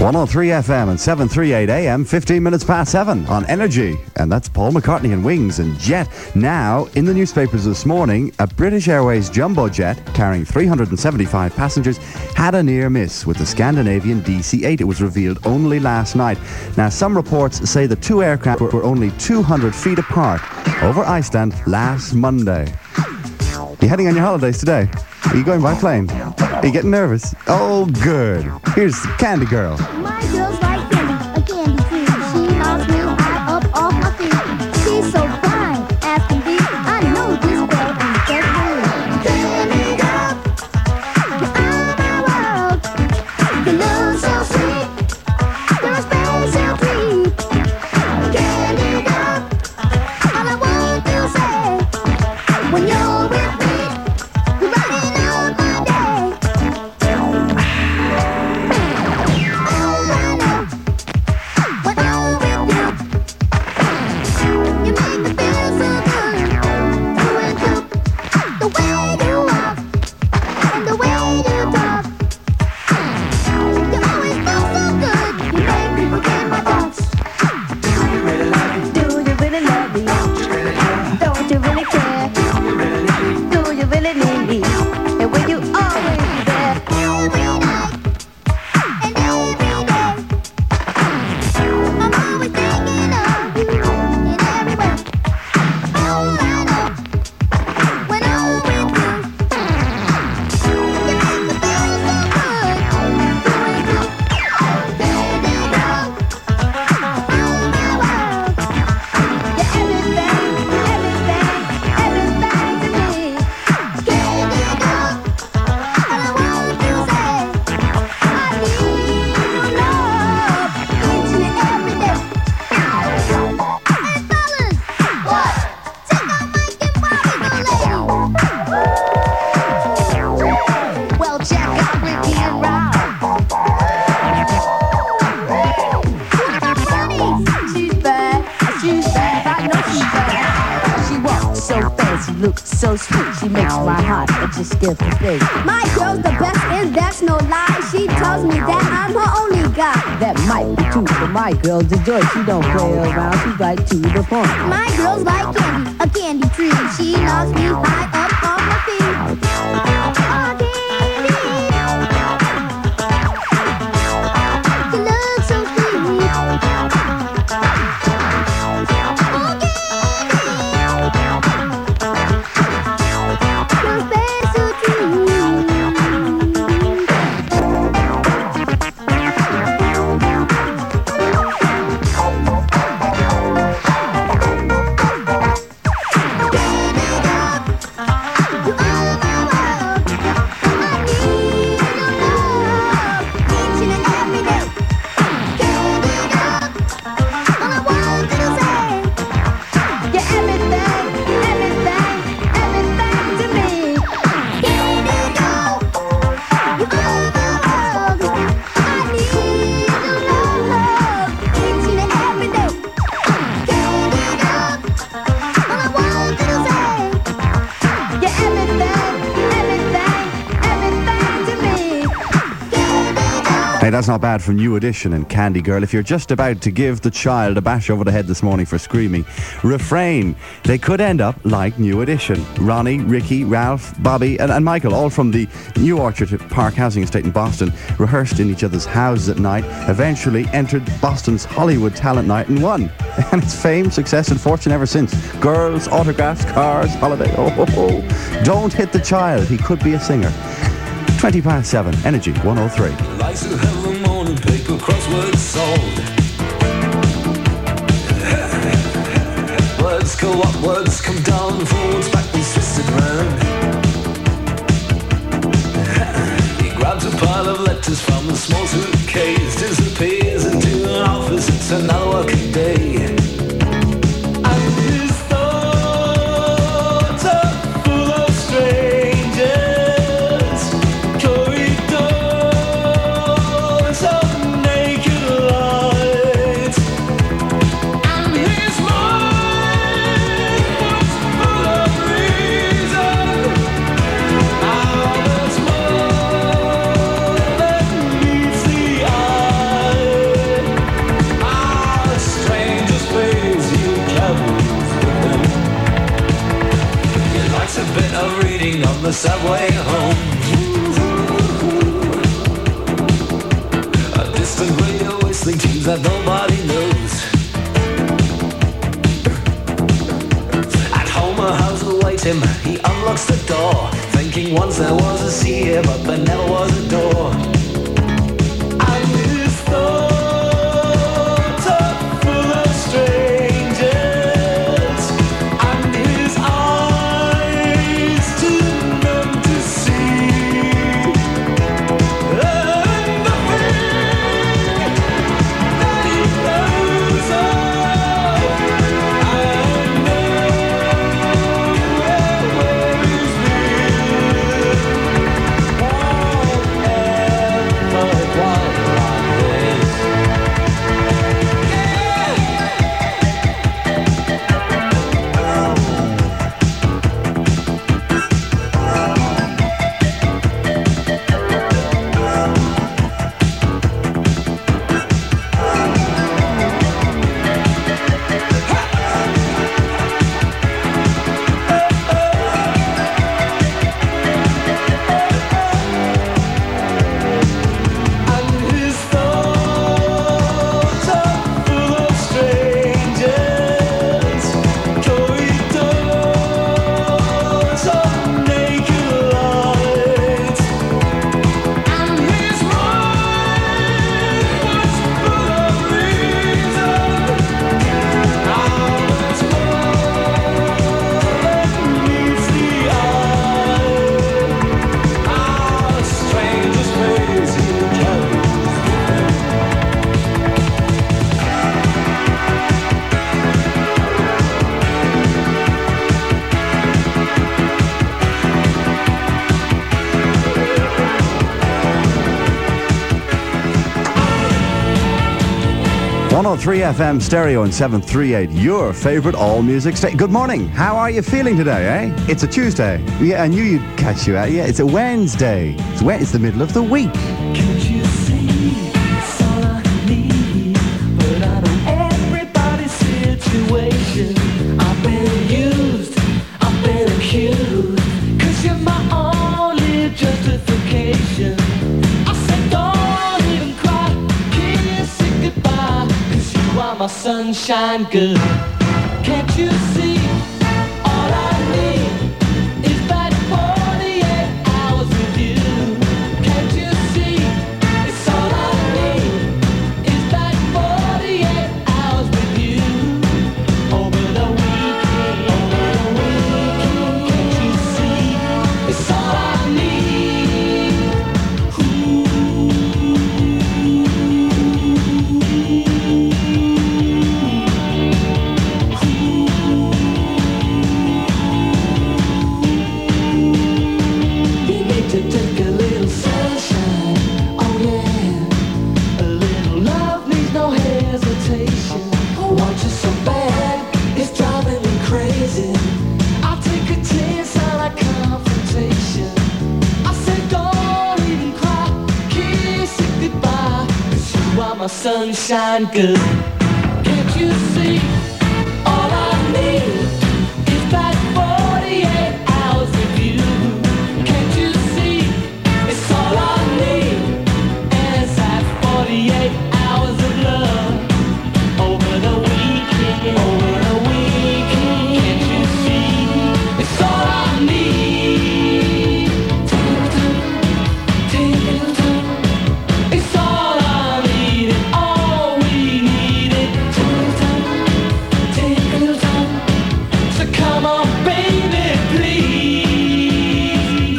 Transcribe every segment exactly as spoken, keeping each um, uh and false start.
one oh three F M and seven thirty-eight A M, fifteen minutes past seven on Energy. And that's Paul McCartney and Wings and Jet. Now, in the newspapers this morning, a British Airways jumbo jet carrying three hundred seventy-five passengers had a near miss with the Scandinavian D C eight. It was revealed only last night. Now, some reports say the two aircraft were only two hundred feet apart over Iceland last Monday. You heading on your holidays today? Are you going by plane? Are you getting nervous? Oh, good. Here's Candy Girl. My girl's like candy, a candy tree. She knocks me high up off my feet. She's so fine, as can be. I know this girl is just for me. Candy girl, you're my world. You look so sweet, you're a special treat. Candy girl, all I want to say when you're with me. Give the thing. My girl's the best and that's no lie. She tells me that I'm her only guy. That might be true, but my girl's a joy. She don't play around, she's like to the point. My girl's like candy, a candy tree. She knocks me high up off my feet. Oh, candy. You look so sweet. Oh, candy. Hey, that's not bad from New Edition and Candy Girl. If you're just about to give the child a bash over the head this morning for screaming, refrain. They could end up like New Edition. Ronnie, Ricky, Ralph, Bobby and, and Michael, all from the New Orchard Park Housing Estate in Boston, rehearsed in each other's houses at night, eventually entered Boston's Hollywood Talent Night and won. And it's fame, success and fortune ever since. Girls, autographs, cars, holiday. Oh, oh, oh. Don't hit the child. He could be a singer. twenty past seven, Energy one oh three. Lights of hell, the morning paper, crosswords solved. Words go up, words come down, forwards, backwards, twisted round. He grabs a pile of letters from a small suitcase, disappears into an office, it's another working day. And his thoughts are full of strangers. Eyes the subway home. A distant radio whistling tunes that nobody knows. At home a house awaits him, he unlocks the door, thinking once there was a sea here, but there never was a door. And his thoughts are full of strangers, and his eyes too numb to see. And nothing that he knows of, and nowhere worries me. Whatever twilight is. And his thoughts are full of strangers, corridors of naked light. And his mind was full of reason. How much more meets the eye? How strange a space he carries. one oh three F M stereo and seven thirty-eight, your favorite all music station. Good morning. How are you feeling today, eh? It's a Tuesday. Yeah, I knew you'd catch you out. Yeah, it's a Wednesday. It's, Wed- it's the middle of the week. Can't you see? It's all I need, but I know everybody's situation. I've been used, I've been accused, 'cause you're my only justification. I said don't even cry, kiss it goodbye, 'cause you are my sunshine good. Can't you see? All I need is that forty-eight hours with you. Can't you see? It's all I need is that forty-eight hours with you. Over the weekend, over the weekend. Can't you see? It's all I need. You need to take a little sunshine, oh yeah. A little love needs no hesitation. I want you so bad, it's driving me crazy. I'll take a chance on a confrontation. I said don't even cry, kiss it goodbye, 'cause you are my sunshine good. Can't you see? All I need is that forty-eight hours with you. Can't you see? It's all I need, and it's that forty-eight hours of love. Over the weekend, over the weekend. Can't you see? It's all I need. Take a little time, take a little time. It's all I need, and all we needed. Take a little time, take a little time. So come on, baby, please.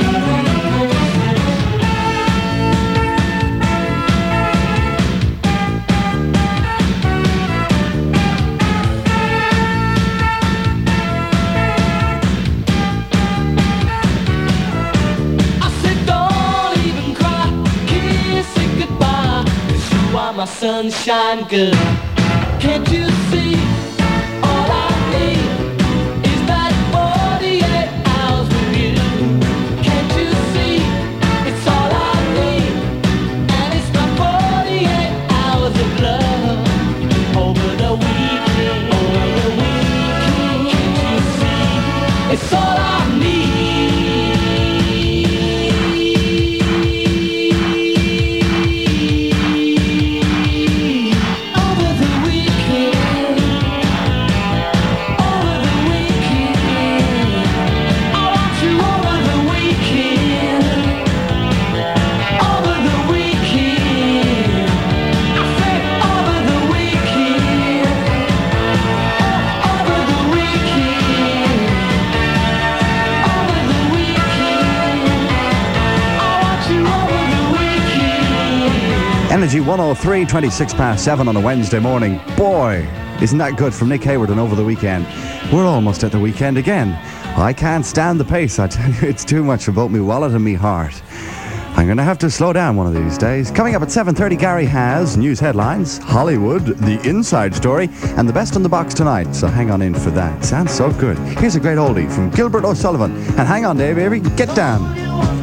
I said don't even cry, kiss it goodbye, 'cause you are my sunshine good. Can't you see? All I need is that forty-eight hours with you. Can't you see? It's all I need, and it's my forty-eight hours of love. Over the weekend, over the weekend. Can't you see? It's all I need. Energy one oh three, twenty-six past seven on a Wednesday morning. Boy, isn't that good from Nick Hayward and Over the Weekend. We're almost at the weekend again. I can't stand the pace, I tell you. It's too much for both me wallet and me heart. I'm going to have to slow down one of these days. Coming up at seven thirty, Gary has news headlines, Hollywood, the inside story, and the best on the box tonight. So hang on in for that. Sounds so good. Here's a great oldie from Gilbert O'Sullivan. And hang on, Dave, baby, get down.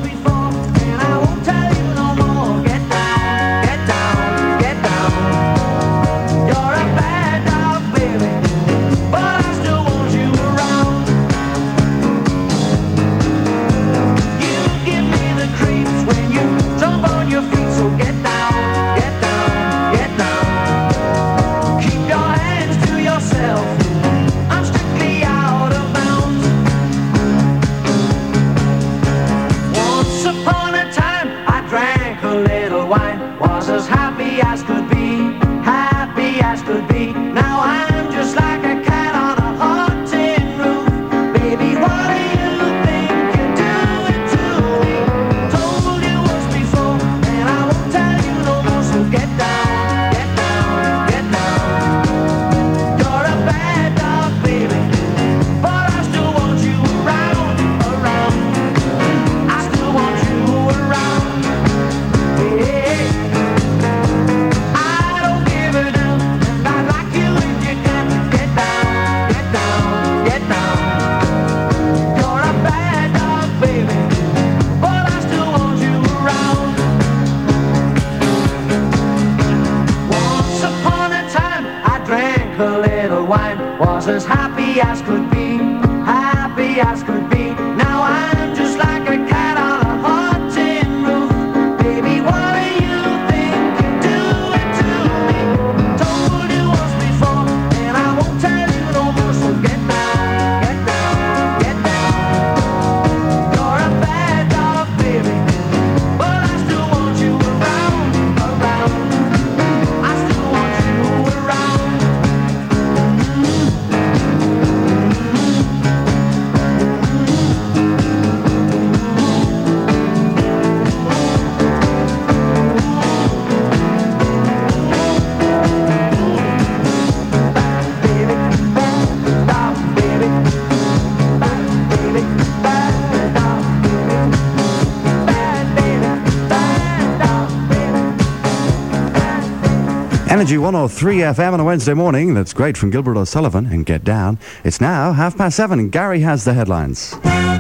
Energy one oh three F M on a Wednesday morning. That's great from Gilbert O'Sullivan and Get Down. It's now half past seven and Gary has the headlines.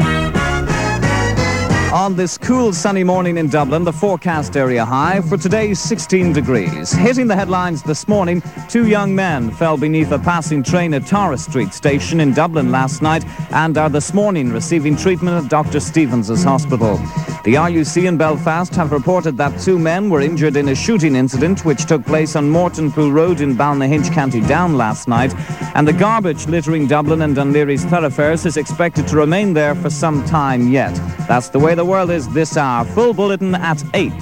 On this cool sunny morning in Dublin, the forecast area high for today sixteen degrees. Hitting the headlines this morning, two young men fell beneath a passing train at Tara Street station in Dublin last night and are this morning receiving treatment at Doctor Stevens' hospital. The R U C in Belfast have reported that two men were injured in a shooting incident which took place on Mortonpool Road in Balnahinch, County Down last night, and the garbage littering Dublin and Dún Laoghaire thoroughfares is expected to remain there for some time yet. That's the way the world is this hour. Full bulletin at eight.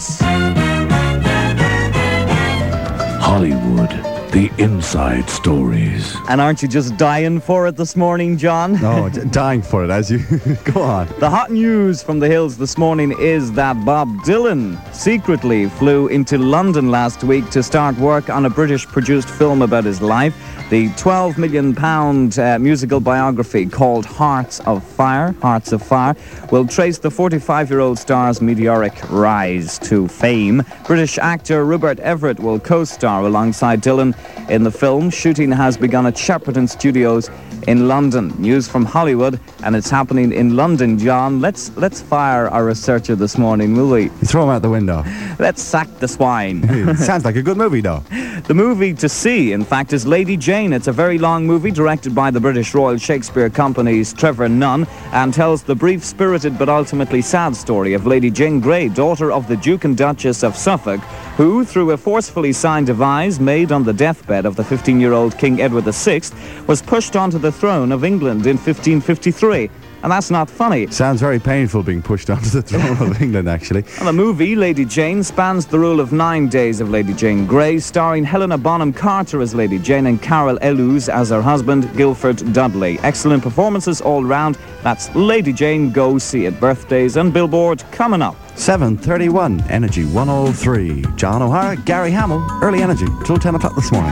Hollywood, the inside stories. And aren't you just dying for it this morning, John? No, d- dying for it as you go on. The hot news from the hills this morning is that Bob Dylan secretly flew into London last week to start work on a British-produced film about his life. The twelve million pound uh, musical biography called Hearts of Fire, Hearts of Fire, will trace the forty-five-year-old star's meteoric rise to fame. British actor Rupert Everett will co-star alongside Dylan in the film. Shooting has begun at Shepperton Studios in London. News from Hollywood, and it's happening in London, John. Let's let's fire our researcher this morning, will we? You throw him out the window. Let's sack the swine. Sounds like a good movie, though. The movie to see, in fact, is Lady Jane. It's a very long movie directed by the British Royal Shakespeare Company's Trevor Nunn and tells the brief, spirited but ultimately sad story of Lady Jane Grey, daughter of the Duke and Duchess of Suffolk, who, through a forcefully signed devise made on the deathbed of the fifteen-year-old King Edward the Sixth, was pushed onto the throne of England in fifteen fifty-three. and that's not funny. Sounds very painful being pushed onto the throne of England, actually. And the movie, Lady Jane, spans the rule of nine days of Lady Jane Grey, starring Helena Bonham Carter as Lady Jane and Carol Ellews as her husband, Guilford Dudley. Excellent performances all round. That's Lady Jane. Go see it. Birthdays and Billboard coming up. seven thirty-one, Energy one oh three. John O'Hara, Gary Hamill, Early Energy, till ten o'clock this morning.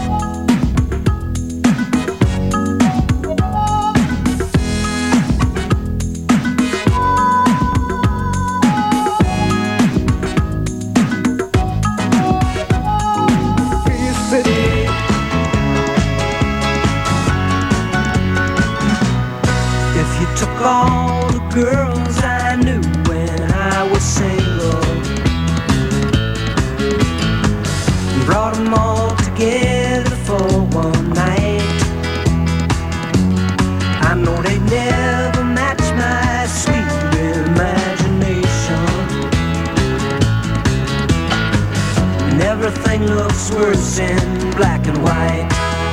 If you took all the girls I knew when I was single and brought them all together for one night, I know they'd never match my sweet imagination. And everything looks worse in black and white.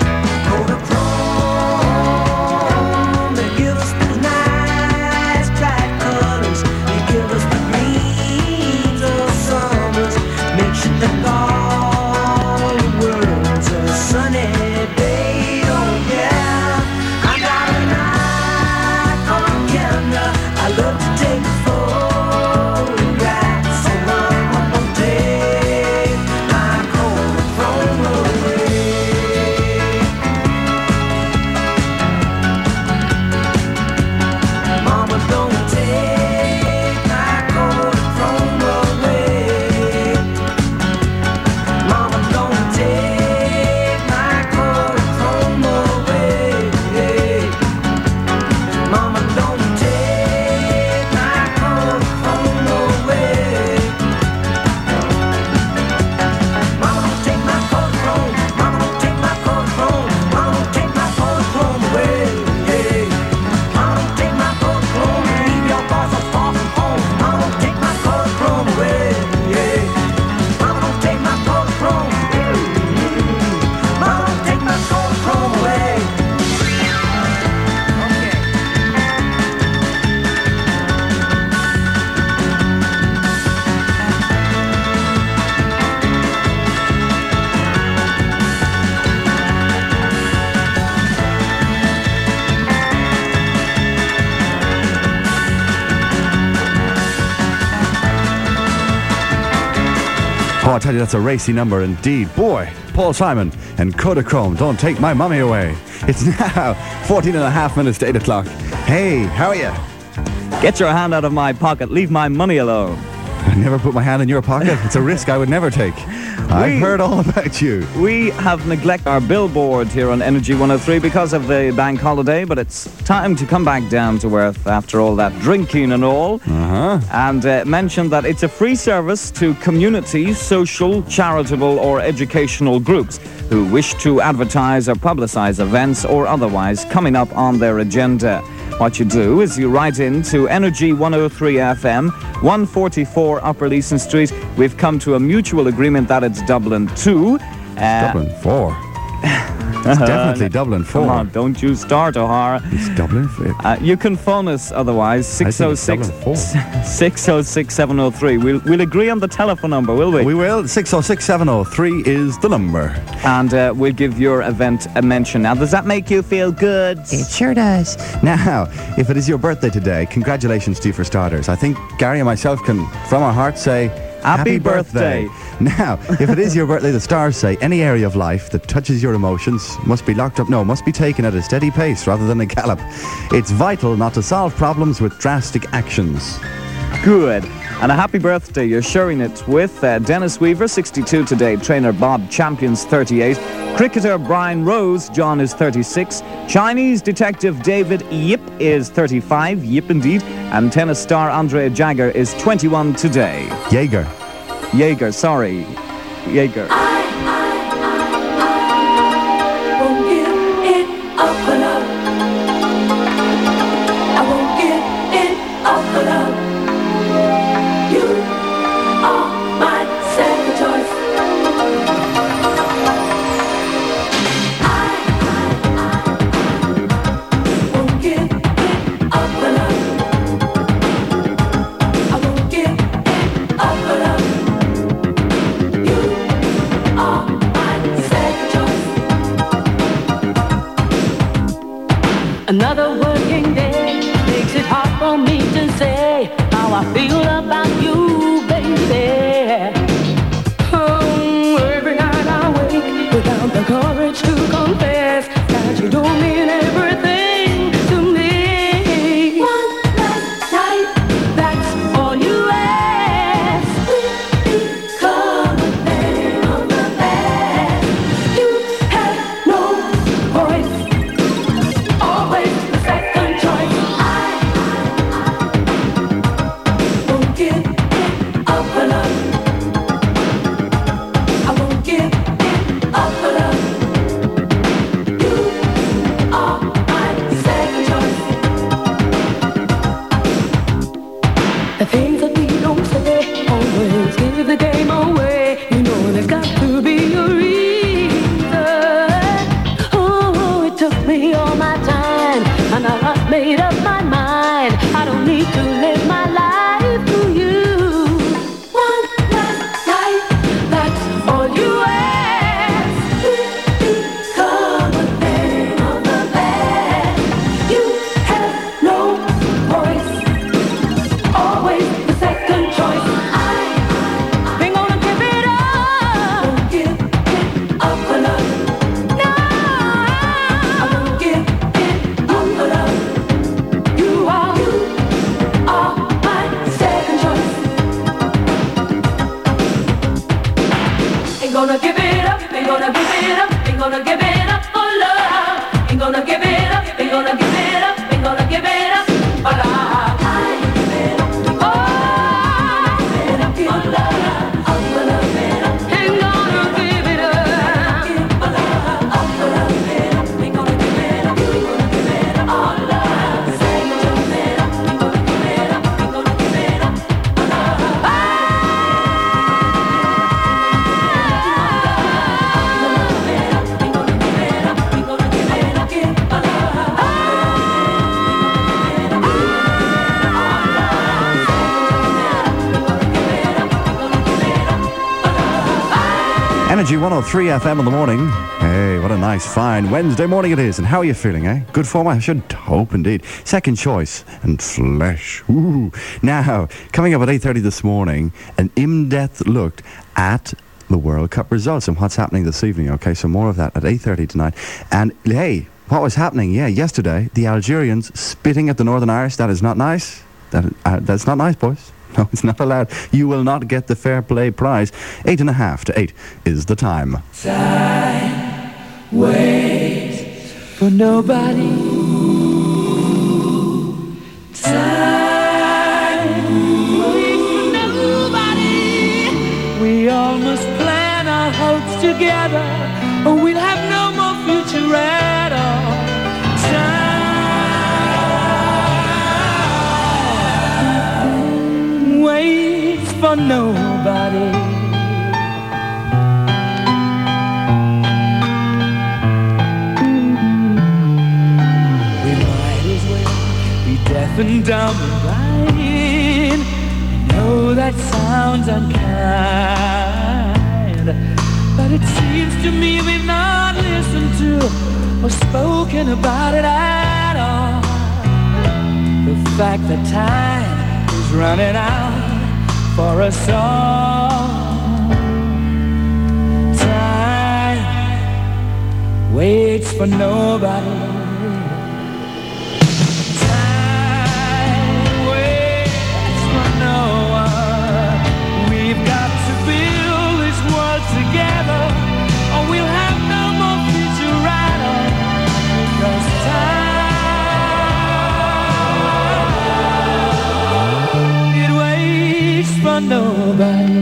Kodachrome, they give us those nice bright colors. They give us the greens of summers. Makes you think all the world's a sunny day. Oh yeah, I got an Nikon camera. I love to take photographs, so I'm gonna take my Kodachrome away. Mama, don't take my Kodachrome away. Mama, don't take my Kodachrome away. Mama, don't take my Kodachrome away. Mama, don't take my Kodachrome. Mama, don't take my Kodachrome. Mama, don't take my Kodachrome away. Mama, don't take my Kodachrome and leave your boss so far from home. Mama, don't take my Kodachrome away. Mama, don't take my Kodachrome. Mama, don't take my Kodachrome away. Oh, I tell you, that's a racy number indeed. Boy, Paul Simon and Kodachrome, don't take my mummy away. It's now fourteen and a half minutes to eight o'clock. Hey, how are you? Get your hand out of my pocket. Leave my money alone. I never put my hand in your pocket. It's a risk I would never take. I've We- heard all about you. We have neglected our billboard here on Energy one oh three because of the bank holiday, but it's time to come back down to earth after all that drinking and all. Uh-huh. And uh, mention that it's a free service to community, social, charitable or educational groups who wish to advertise or publicise events or otherwise coming up on their agenda. What you do is you write in to Energy one oh three F M, one forty-four Upper Leeson Street. We've come to a mutual agreement that it's Dublin two. Uh, Dublin four. It's definitely Dublin Come four. on, don't you start, O'Hara. It's Dublin four. Uh, you can phone us otherwise, six oh six, six oh six seven oh three. We'll, we'll agree on the telephone number, will we? We will. six oh six seven oh three is the number. And uh, we'll give your event a mention. Now, does that make you feel good? It sure does. Now, if it is your birthday today, congratulations to you for starters. I think Gary and myself can, from our hearts, say Happy birthday. Now, if it is your birthday, the stars say any area of life that touches your emotions must be locked up. No, must be taken at a steady pace rather than a gallop. It's vital not to solve problems with drastic actions. Good. And a happy birthday. You're sharing it with uh, Dennis Weaver, sixty-two today. Trainer Bob Champions, thirty-eight. Cricketer Brian Rose, John is thirty-six. Chinese detective David Yip is thirty-five. Yip indeed. And tennis star Andrea Jagger is twenty-one today. Jaeger. Jaeger, sorry. Jaeger. Won't give it up for love. I won't give it up for love. You are my second choice. I won't give it up for Another working day makes it hard for me to say how I feel about you, baby. Oh, every night I wake without the courage to confess that you don't mean everything to me. One last night, that's all you ask. We become a thing of the past. You have no voice. Always the second choice. I won't give it up for love. I won't give it up for love. You are my second choice. The things that we don't say always give the game away. You know there's got to be a reason. Oh, it took me all my time, and I made up my mind. I don't need to live my life through you. One last night, that's all you ask. We become a thing of the past. You have no voice. Always the second choice. I ain't gonna give it up. Won't give it up for love. No, I won't give it up for love. You are, you are my second choice. Ain't gonna give it up. Ain't gonna give it up. Ain't gonna give it up for love. Ain't gonna give it up. Ain't gonna give it up. Ain't gonna give it up for love. I ain't give it up. Oh, give it up for love. Up for love. Ain't gonna give it up. For love. Up for love. Ain't gonna give it up. Ain't gonna give it up. All love. Second choice. Ain't gonna give it up. Ain't gonna give it up for love. Energy one oh three F M in the morning. Hey, what a nice, fine Wednesday morning it is. And how are you feeling, eh? Good form, I should hope indeed. Second choice and Flesh. Ooh. Now, coming up at eight thirty this morning, an in-depth look at the World Cup results and what's happening this evening. Okay, so more of that at eight thirty tonight. And hey, what was happening? Yeah, yesterday, the Algerians spitting at the Northern Irish. That is not nice. That uh, That's not nice, boys. No, it's not allowed. You will not get the fair play prize. Eight and a half to eight is the time. Time waits for nobody. Time waits for nobody. We all must plan our hopes together, or we'll have no more future at all. Time waits for nobody. Deaf and dumb and blind. I know that sounds unkind, but it seems to me we've not listened to or spoken about it at all. The fact that time is running out for us all. Time waits for nobody. Together, or we'll have no more future at all. Because time, it waits for nobody.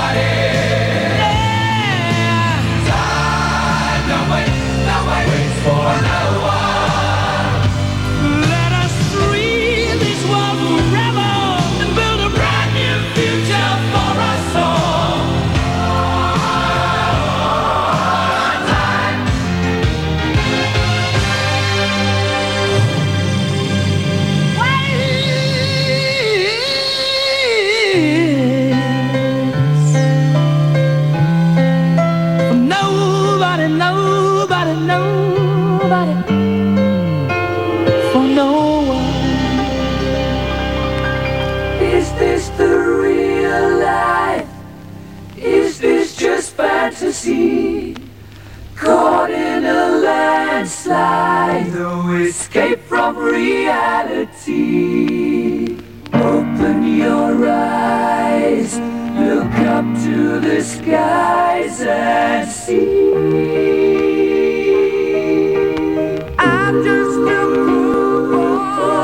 Fantasy, caught in a landslide, no escape from reality. Open your eyes, look up to the skies and see. I'm just a poor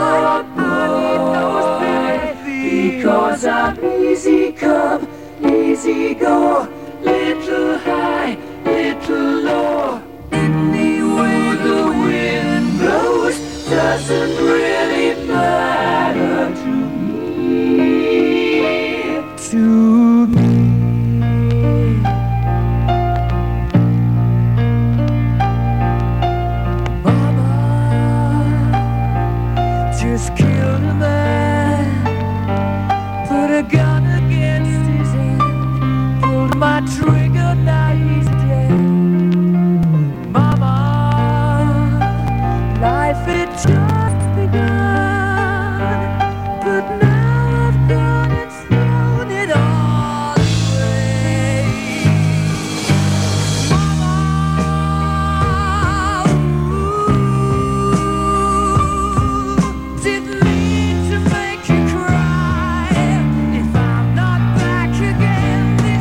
boy, because I'm easy come, easy go. Little high, little low. Any way the wind blows doesn't really matter to me. To me. Mama just killed a man, put a gun against his head. My trigger, now he's dead. Mama, life had just begun, but now I've gone and thrown it all away. Mama, ooh, didn't mean to make you cry. If I'm not back again,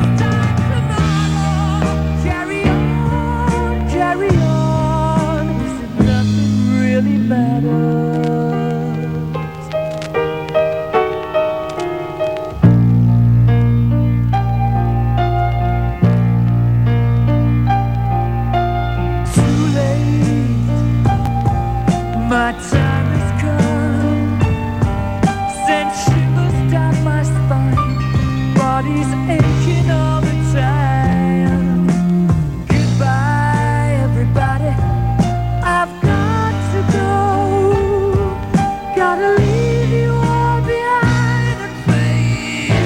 my time has come, sent shivers down my spine, body's aching all the time. Goodbye, everybody, I've got to go, gotta leave you all behind and face.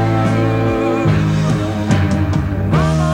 Mama,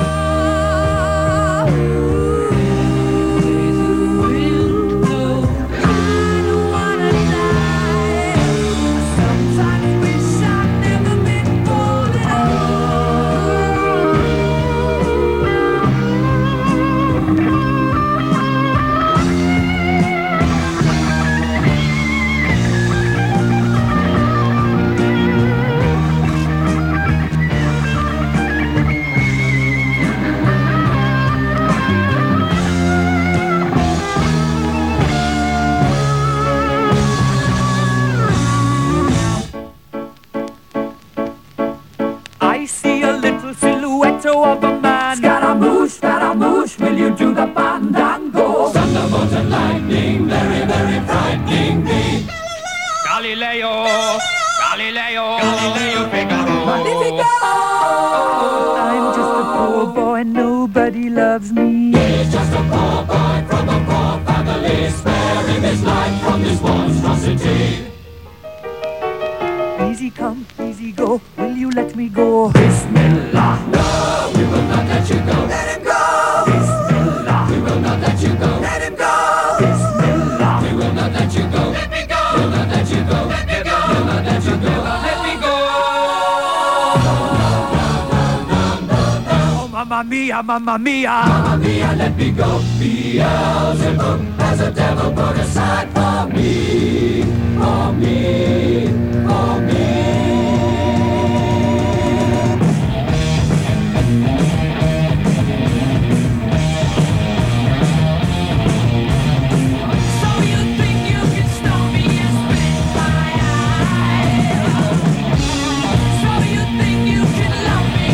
I see a little silhouette of a man. Scaramouche, Scaramouche, will you do the fandango? Thunderbolt and lightning, very, very frightening me. Galileo, Galileo, Galileo Figaro. Magnifico! I'm just a poor boy, nobody loves me. He's just a poor boy from a poor family, sparing his life from this monstrosity. Easy come, easy go, will you let me go? Bismillah, no, we will not let you go. Let him go! Bismillah, we will not let you go. Let him go! Bismillah, we will not let you go. Let me go! We'll not let you go. Let me go! We'll not let you go. Let me go! No, no, no, no, no, no, no. Oh, mamma mia, mamma mia! Mamma mia, let me go. Beelzebub has a devil put aside for me. For me. For me. So you think you can love me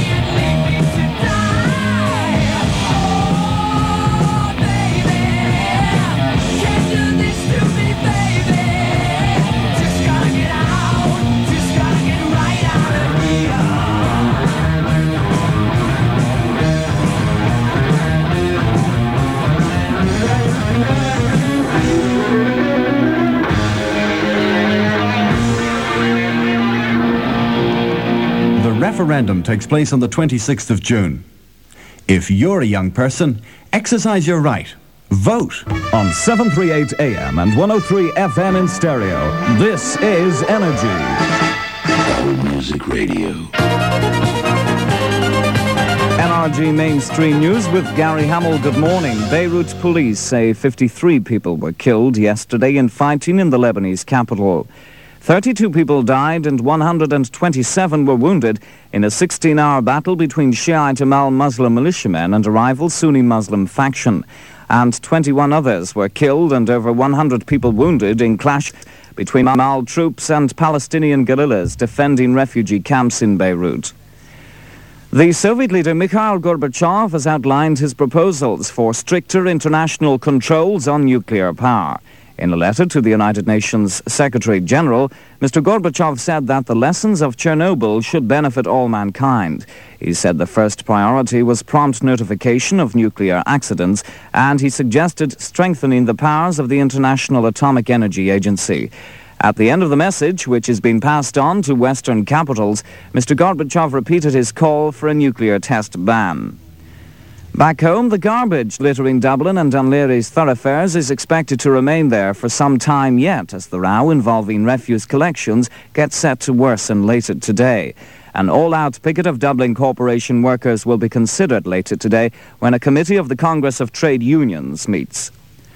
referendum takes place on the twenty-sixth of June. If you're a young person, exercise your right. Vote. On seven thirty-eight A M and one oh three F M in stereo, this is Energy. All Music Radio. N R G Mainstream News with Gary Hamill. Good morning. Beirut police say fifty-three people were killed yesterday in fighting in the Lebanese capital. thirty-two people died and one hundred twenty-seven were wounded in a sixteen-hour battle between Shiite Amal Muslim militiamen and a rival Sunni Muslim faction. And twenty-one others were killed and over one hundred people wounded in clash between Amal troops and Palestinian guerrillas defending refugee camps in Beirut. The Soviet leader Mikhail Gorbachev has outlined his proposals for stricter international controls on nuclear power. In a letter to the United Nations Secretary General, Mister Gorbachev said that the lessons of Chernobyl should benefit all mankind. He said the first priority was prompt notification of nuclear accidents, and he suggested strengthening the powers of the International Atomic Energy Agency. At the end of the message, which has been passed on to Western capitals, Mister Gorbachev repeated his call for a nuclear test ban. Back home, the garbage littering Dublin and Dún Laoghaire thoroughfares is expected to remain there for some time yet, as the row involving refuse collections gets set to worsen later today. An all-out picket of Dublin Corporation workers will be considered later today when a committee of the Congress of Trade Unions meets.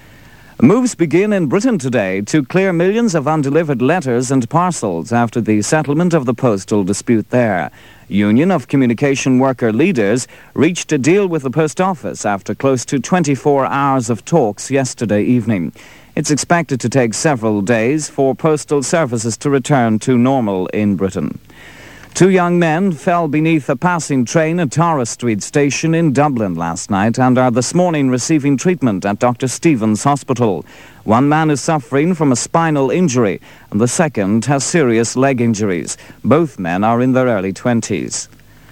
Moves begin in Britain today to clear millions of undelivered letters and parcels after the settlement of the postal dispute there. Union of Communication Worker Leaders reached a deal with the Post Office after close to twenty-four hours of talks yesterday evening. It's expected to take several days for postal services to return to normal in Britain. Two young men fell beneath a passing train at Tara Street Station in Dublin last night and are this morning receiving treatment at Doctor Stevens Hospital. One man is suffering from a spinal injury and the second has serious leg injuries. Both men are in their early twenties.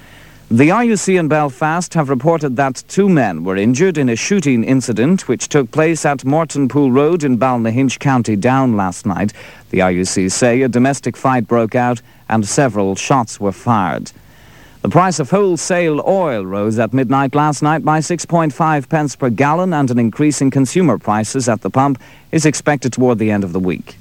The R U C in Belfast have reported that two men were injured in a shooting incident which took place at Mortonpool Road in Ballynahinch, County Down last night. The R U C say a domestic fight broke out and several shots were fired. The price of wholesale oil rose at midnight last night by six point five pence per gallon, and an increase in consumer prices at the pump is expected toward the end of the week.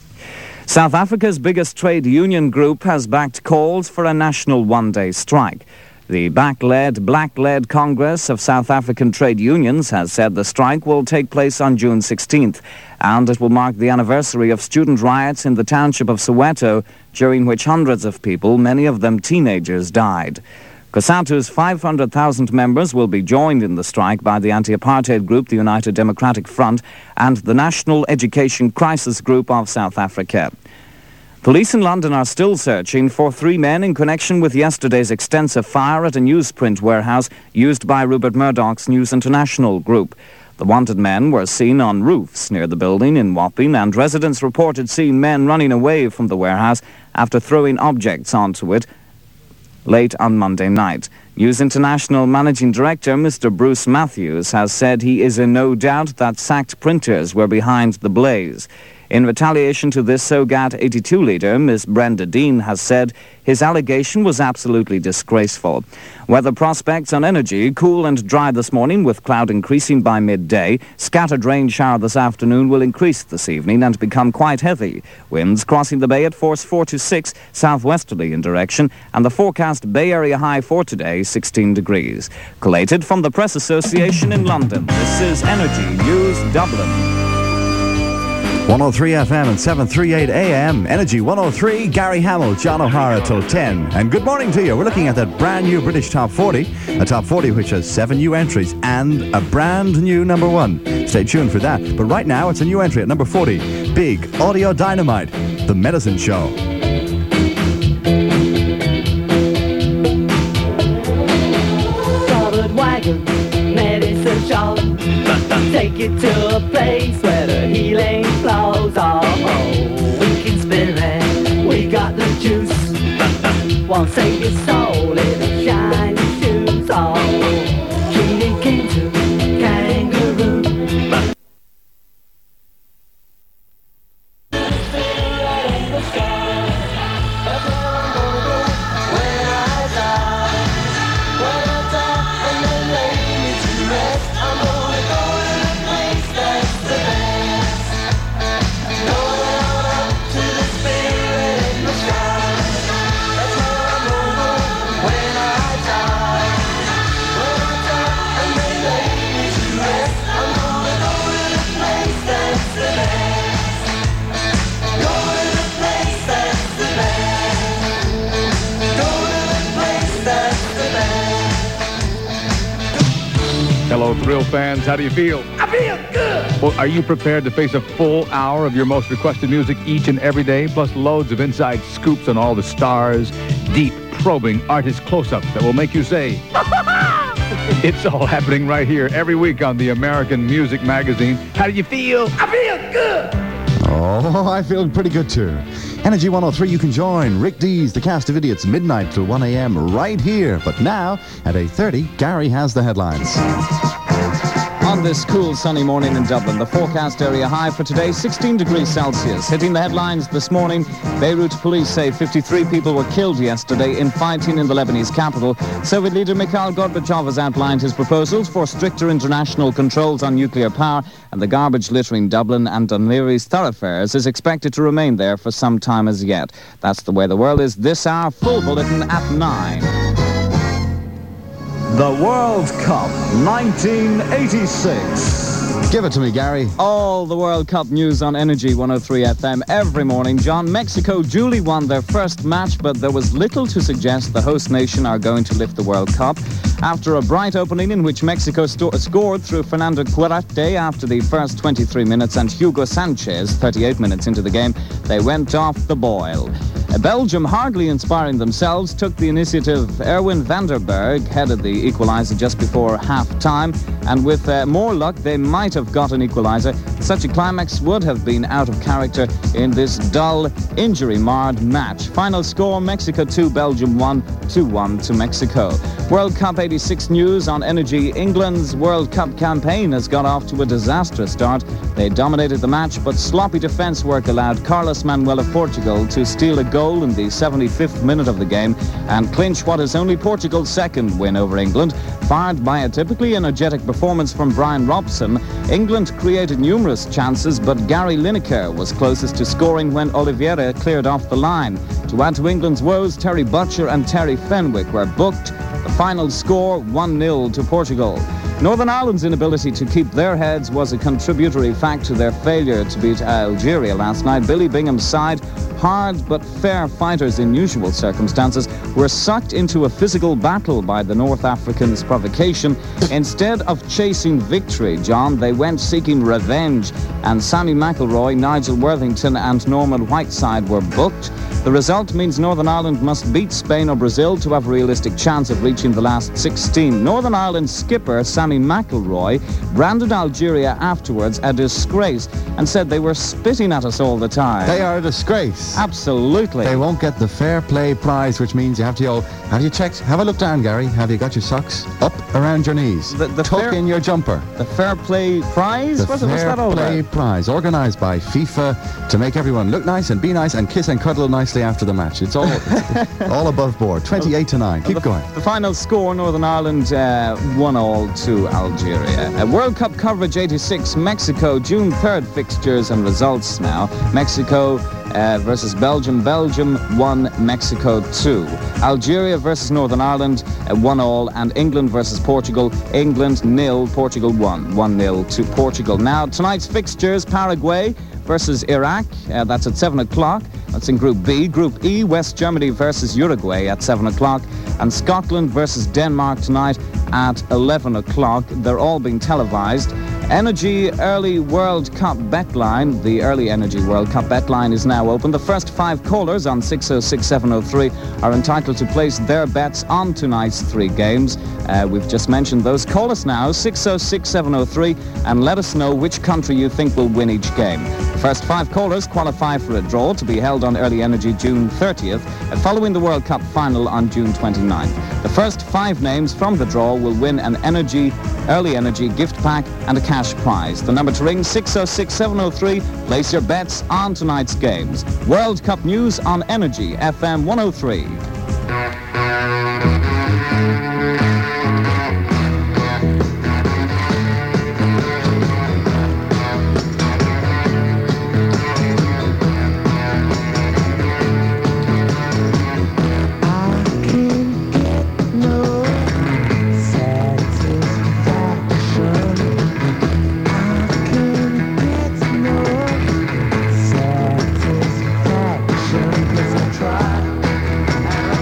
South Africa's biggest trade union group has backed calls for a national one-day strike. The back-led, black-led Congress of South African Trade Unions has said the strike will take place on June sixteenth, and it will mark the anniversary of student riots in the township of Soweto, during which hundreds of people, many of them teenagers, died. COSATU's five hundred thousand members will be joined in the strike by the anti-apartheid group, the United Democratic Front, and the National Education Crisis Group of South Africa. Police in London are still searching for three men in connection with yesterday's extensive fire at a newsprint warehouse used by Rupert Murdoch's News International group. The wanted men were seen on roofs near the building in Wapping, and residents reported seeing men running away from the warehouse after throwing objects onto it late on Monday night. News International Managing Director Mister Bruce Matthews has said he is in no doubt that sacked printers were behind the blaze. In retaliation to this, SOGAT eighty-two leader, Miss Brenda Dean, has said his allegation was absolutely disgraceful. Weather prospects on Energy: cool and dry this morning with cloud increasing by midday. Scattered rain shower this afternoon will increase this evening and become quite heavy. Winds crossing the bay at force four to six, southwesterly in direction, and the forecast Bay Area high for today, sixteen degrees. Collated from the Press Association in London, this is Energy News Dublin. one oh three F M and seven thirty-eight A M. Energy one oh three, Gary Hamill, John O'Hara till ten. And good morning to you. We're looking at that brand new British Top forty, a Top forty which has seven new entries and a brand new number one. Stay tuned for that. But right now, it's a new entry at number forty, Big Audio Dynamite, The Medicine Show. Covered wagon, medicine show. Take it to a place where the healing flows. Oh, we can spin it, we got the juice. Won't save your soul in a shiny shoes. Oh, Genie came to kangaroo. When I die. Hello, Thrill fans. How do you feel? I feel good. Well, are you prepared to face a full hour of your most requested music each and every day, plus loads of inside scoops on all the stars, deep, probing artist close-ups that will make you say, it's all happening right here every week on the American Music Magazine. How do you feel? I feel good. Oh, I feel pretty good too. Energy one oh three, you can join Rick Dees, the cast of Idiots, midnight till one a.m. right here. But now, at eight thirty, Gary has the headlines. On this cool sunny morning in Dublin, the forecast area high for today, sixteen degrees Celsius. Hitting the headlines this morning, Beirut police say fifty-three people were killed yesterday in fighting in the Lebanese capital. Soviet leader Mikhail Gorbachev has outlined his proposals for stricter international controls on nuclear power, and the garbage littering Dublin and Dún Laoghaire thoroughfares is expected to remain there for some time as yet. That's the way the world is this hour. Full bulletin at nine. The World Cup nineteen eighty-six. Give it to me, Gary. All the World Cup news on Energy one oh three F M every morning. John, Mexico duly won their first match, but there was little to suggest the host nation are going to lift the World Cup. After a bright opening in which Mexico sto- scored through Fernando Cuarate after the first twenty-three minutes and Hugo Sanchez thirty-eight minutes into the game, they went off the boil. Belgium, hardly inspiring themselves, took the initiative. Erwin van der Berg headed the equaliser just before half-time, and with uh, more luck, they might have got an equaliser. Such a climax would have been out of character in this dull, injury-marred match. Final score, Mexico two, Belgium one, two one to Mexico. World Cup eighty-six news on Energy. England's World Cup campaign has got off to a disastrous start. They dominated the match, but sloppy defence work allowed Carlos Manuel of Portugal to steal a goal in the seventy-fifth minute of the game and clinch what is only Portugal's second win over England. Fired by a typically energetic performance from Brian Robson, England created numerous chances, but Gary Lineker was closest to scoring when Oliveira cleared off the line. To add to England's woes, Terry Butcher and Terry Fenwick were booked. The final score, one nil to Portugal. Northern Ireland's inability to keep their heads was a contributory fact to their failure to beat Algeria last night. Billy Bingham's side, hard but fair fighters in usual circumstances, were sucked into a physical battle by the North Africans' provocation. Instead of chasing victory, John, they went seeking revenge, and Sammy McIlroy, Nigel Worthington and Norman Whiteside were booked. The result means Northern Ireland must beat Spain or Brazil to have a realistic chance of reaching the last sixteen. Northern Ireland skipper Sammy McIlroy branded Algeria afterwards a disgrace and said they were spitting at us all the time. They are a disgrace. Absolutely. They won't get the fair play prize, which means you have to go, have you checked? Have a look down, Gary. Have you got your socks up around your knees? The, the Tuck fair, in your jumper. The fair play prize? The What's, it, what's fair that all play about? prize, organised by FIFA to make everyone look nice and be nice and kiss and cuddle nicely after the match. It's all all above board. twenty-eight to nine. Keep the, going. The final score, Northern Ireland uh, one all to Algeria. Uh, World Cup coverage eighty-six, Mexico, June third fixtures and results now. Mexico uh, versus Belgium. Belgium one, Mexico two. Algeria versus Northern Ireland, uh, one all. And England versus Portugal. England nil, Portugal one. one nil to Portugal. Now, tonight's fixtures, Paraguay versus Iraq. Uh, that's at seven o'clock. That's in Group B. Group E, West Germany versus Uruguay at seven o'clock. And Scotland versus Denmark tonight at eleven o'clock. They're all being televised. Energy Early World Cup bet line. The Early Energy World Cup bet line is now open. The first five callers on six oh six, seven oh three are entitled to place their bets on tonight's three games. Uh, we've just mentioned those. Call us now, six oh six, seven oh three, and let us know which country you think will win each game. The first five callers qualify for a draw to be held on Early Energy June thirtieth, following the World Cup final on June twenty-ninth. The first five names from the draw will win an Energy, Early Energy gift pack and a cash prize. The number to ring, six oh six, seven oh three. Place your bets on tonight's games. World Cup news on Energy F M one oh three. Satisfaction, 'cause I try.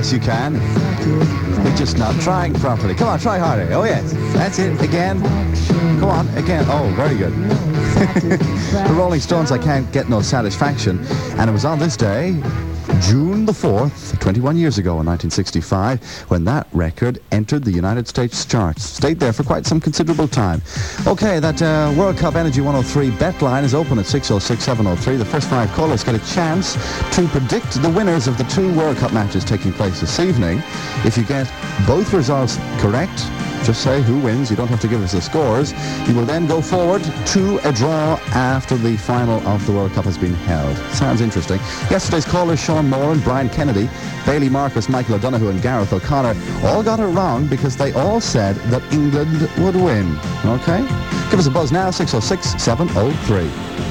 Yes, you can. You're just not trying properly. Come on, try harder. Oh, yes. That's it. Again. Come on, again. Oh, very good. The Rolling Stones, I Can't Get No Satisfaction. And it was on this day, June the fourth, twenty-one years ago in nineteen sixty-five, when that record entered the United States charts. Stayed there for quite some considerable time. Okay, that uh, World Cup Energy one oh three bet line is open at six oh six, seven oh three. The first five callers get a chance to predict the winners of the two World Cup matches taking place this evening. If you get both results correct, just say who wins. You don't have to give us the scores. You will then go forward to a draw after the final of the World Cup has been held. Sounds interesting. Yesterday's callers, Sean Moore and Brian Kennedy, Bailey Marcus, Michael O'Donoghue and Gareth O'Connor, all got it wrong because they all said that England would win. Okay? Give us a buzz now, six oh six, seven oh three.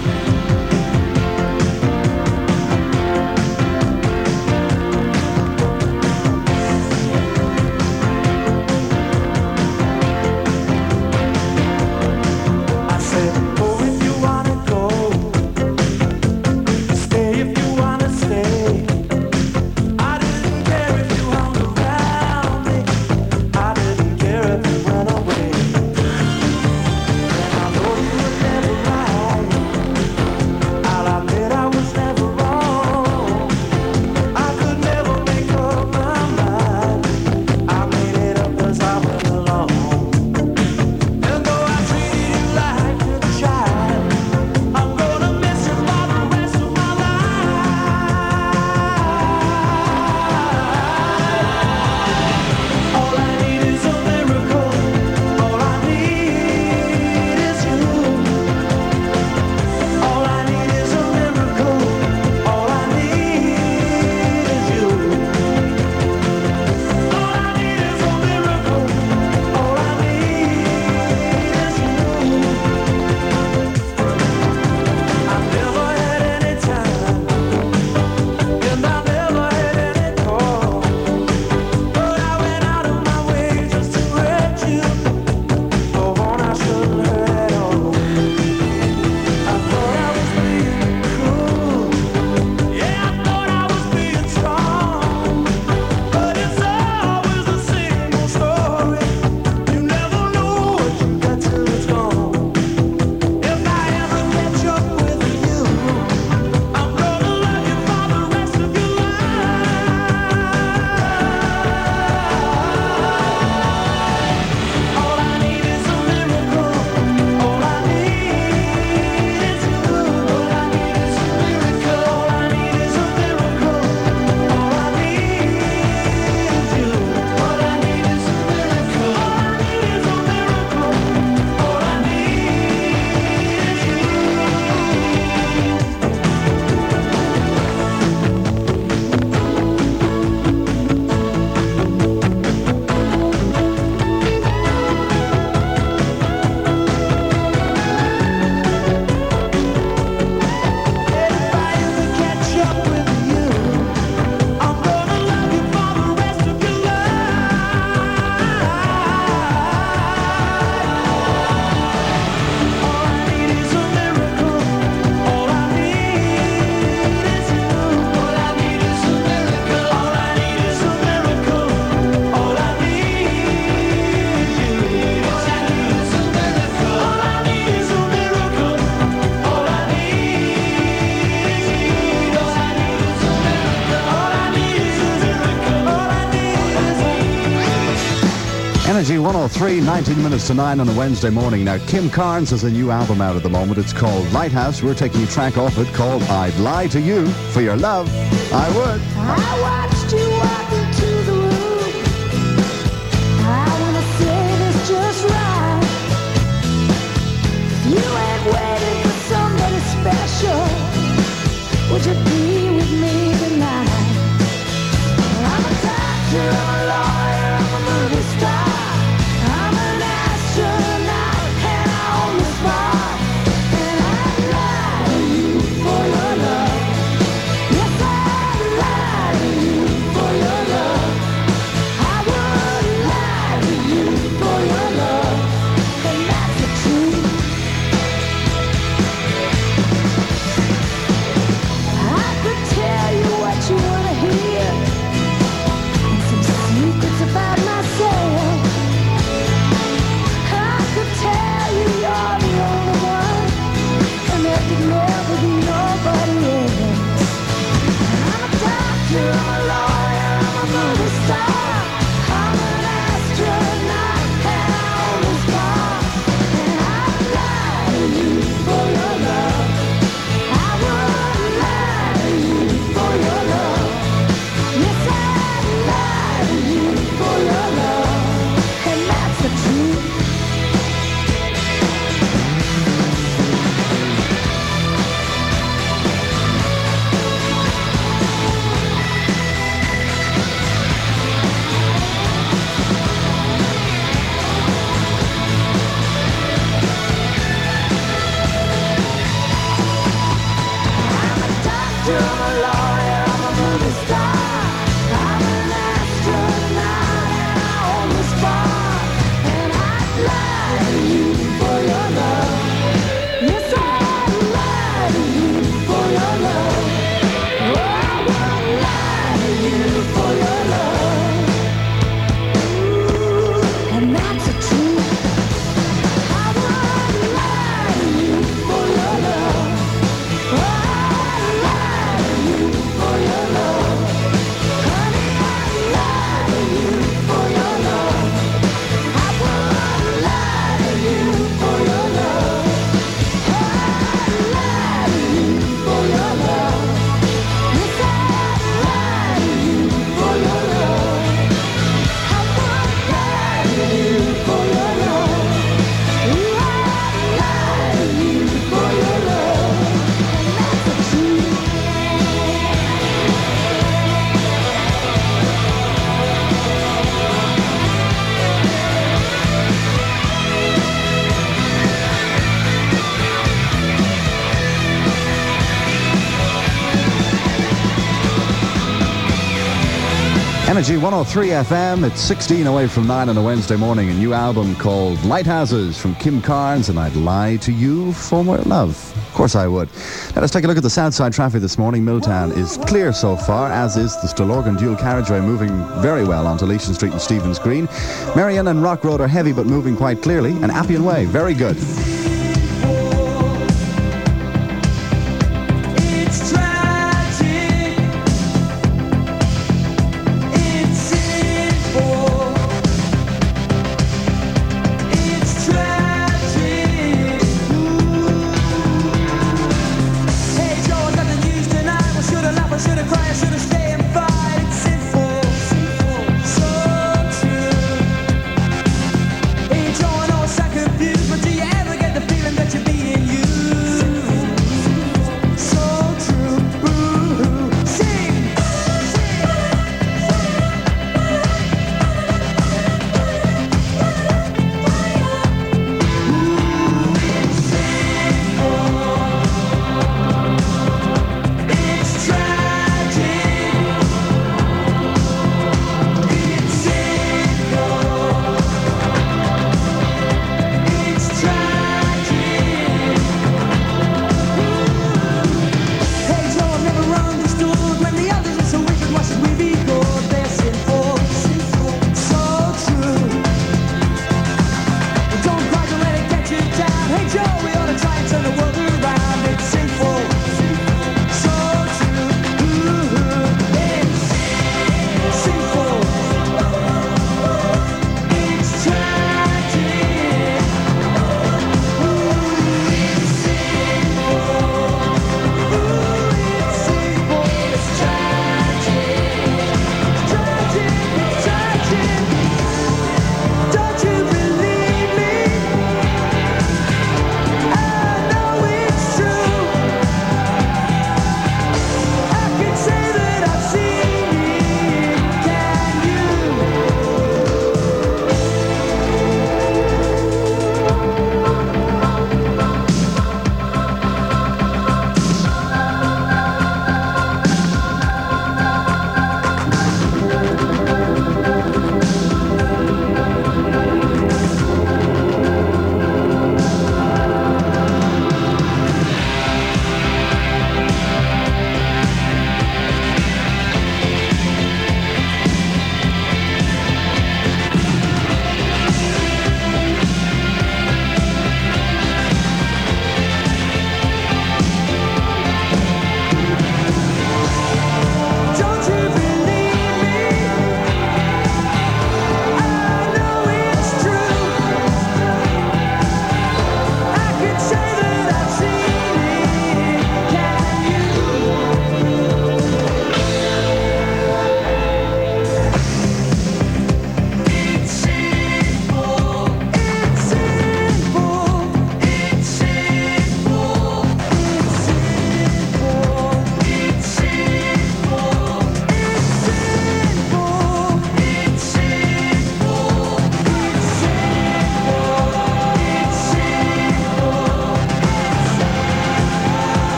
Energy one oh three, nineteen minutes to nine on a Wednesday morning. Now, Kim Carnes has a new album out at the moment. It's called Lighthouse. We're taking a track off it called I'd Lie to You for Your Love. I Would. I watched you walk into the room. I wanna say this just right. You ain't waiting for somebody special. Would you be with me tonight? I'm a doctor, I'm a lawyer, I'm a movie star. I'm an astronaut and I own the spot. And I'd lie to you for your love. Yes, I'd lie to you. Energy one oh three F M. It's sixteen away from nine on a Wednesday morning. A new album called Lighthouses from Kim Carnes, and I'd lie to you for more love. Of course I would. Now let's take a look at the south side traffic this morning. Milltown is clear so far, as is the Stillorgan dual carriageway, moving very well onto Leeson Street and Stevens Green. Marion and Rock Road are heavy but moving quite clearly, and Appian Way, very good. Confused, but do you ever get the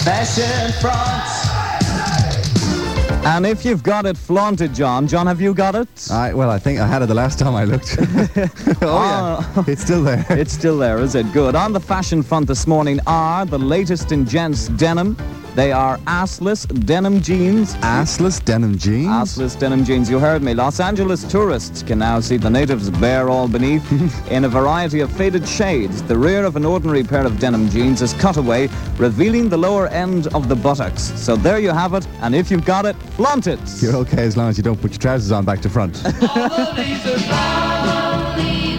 fashion front. And if you've got it, flaunt it, John. John, have you got it? I, well, I think I had it the last time I looked. Oh, yeah. It's still there. It's still there, is it? Good. On the fashion front this morning are the latest in gents denim. They are assless denim jeans. Assless denim jeans? Assless denim jeans. You heard me. Los Angeles tourists can now see the natives bare all beneath in a variety of faded shades. The rear of an ordinary pair of denim jeans is cut away, revealing the lower end of the buttocks. So there you have it. And if you've got it, flaunt it. You're okay as long as you don't put your trousers on back to front. All of these are lovely.